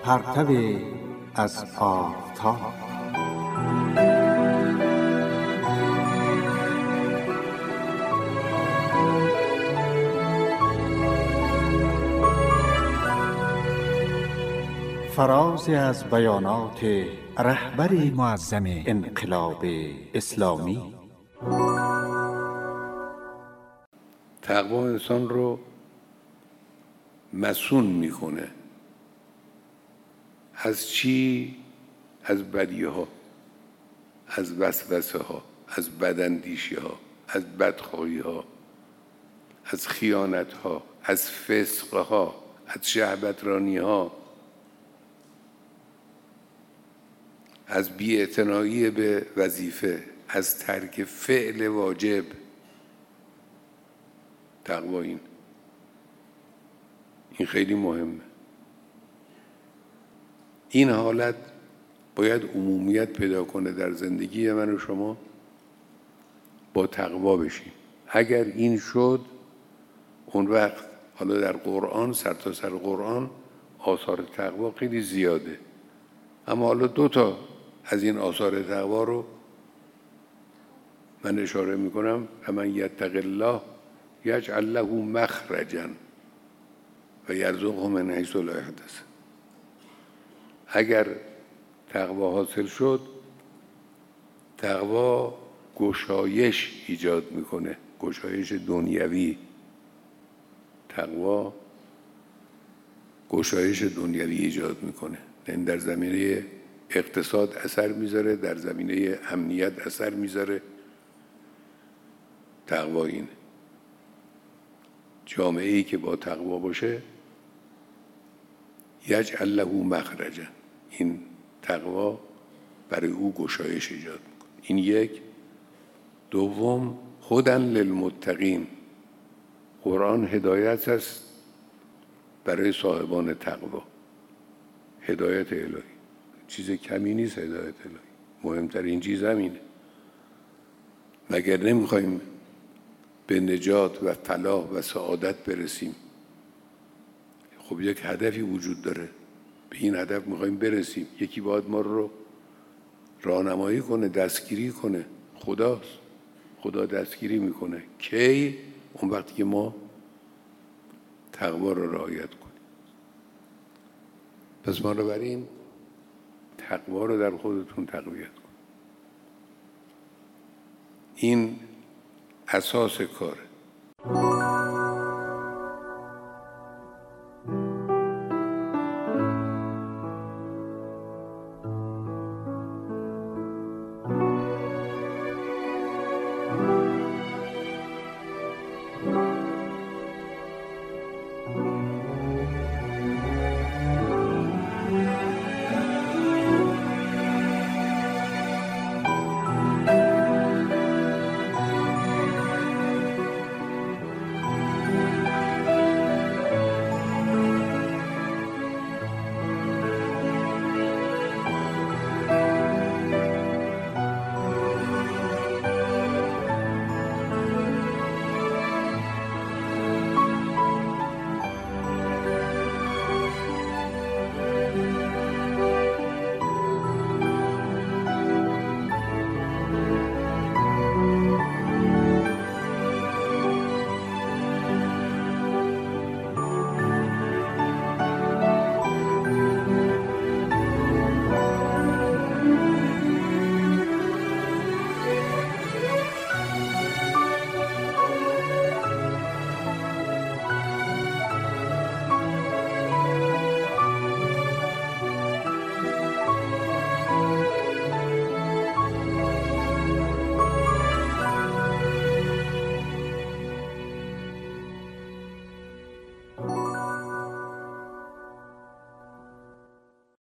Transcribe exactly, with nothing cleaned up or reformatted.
پرتو از آفتاب. فرازی از بیانات رهبر معظم انقلاب اسلامی. تقوا انسان رو مصون میکنه. از چی؟ از بدیه ها، از وسوسه ها، از بداندیشی ها، از بدخواهی ها، از خیانت ها، از فسق ها، از شهوترانی ها، از بی‌اعتنایی به وظیفه، از ترک فعل واجب. تقوا این این خیلی مهمه. این حالت باید عمومیت پیدا کنه در زندگی من و شما. با تقوا بشیم. اگر این شد، اون وقت حالا در قرآن، سر تا سر قرآن آثار تقوا خیلی زیاده، اما حالا دو تا از این آثار تقوا رو من اشاره میکنم. فمن یتق الله یجعل له مخرجا و یرزقه من حیث لا یحتسب. اگر تقوا حاصل شد، تقوا گشایش ایجاد میکنه، گشایش دنیوی. تقوا گشایش دنیوی ایجاد میکنه، یعنی در زمینه اقتصاد اثر میذاره، در زمینه امنیت اثر میذاره. تقوا اینه. جامعه‌ای که با تقوا باشه یجعل له مخرجا، این تقوا برای او گشایش ایجاد میکنه. این یک. دوم، هدی للمتقین. قرآن هدایت است برای صاحبان تقوا. هدایت الهی چیز کمی نیست. هدایت الهی مهمترین چیز همینه. مگر نمیخوایم به نجات و فلاح و سعادت برسیم؟ خب یک هدفی وجود داره، به این هدف میخوایم برسیم. یکی باید ما رو راهنمایی کنه، دستگیری کنه. خداست. خدا دستگیری میکنه. کی؟ اون وقتی که ما تقوا رو رعایت کنیم. پس بنابراین تقوا رو در خودتون تقویت کن. این اساس کاره.